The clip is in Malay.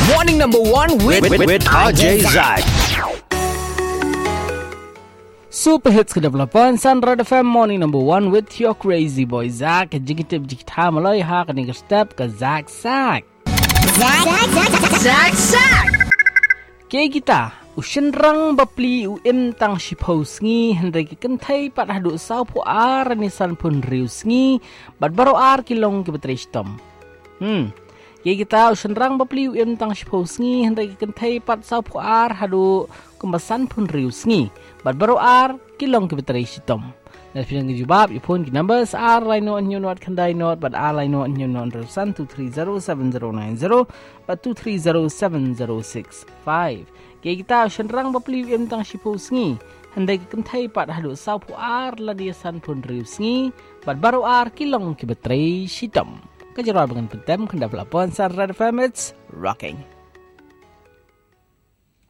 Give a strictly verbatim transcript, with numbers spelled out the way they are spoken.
Morning number one with, with, with R J Zach. Super hits ke delapan Sunrise F M morning number one with your crazy boy Zach. Jigit jigit ha malay ha kaning step ke Zach Zach. Zach Zach Zach Zach. Kay kita usin rang bapli uim tang shipos ngi hendai ke kentai pat hadu sau pu ar nisan pun rius ngi bat baro ar kilong ke betrestom. Hmm. Kay kita usin rang bapli uim tang shipos ngi hendai ke kentai pat sau pu ar hadu kemasan pun rius ngi bat baro ar kilong ke betrestom. Dan pinang jawab ipun ki number ar laino anyo not kandai not but ar laino anyo not resan two three zero seven zero nine zero but two three zero seven zero six five. Kaya kita senrang bapli uim tang shipos ngi hendai ke kentai pat hadu sau pu ar ladiasan pun rius ngi bat baro ar kilong ke betrestom. Kajawab dengan pentem kanda pelapon Sunrise F M, it's rocking.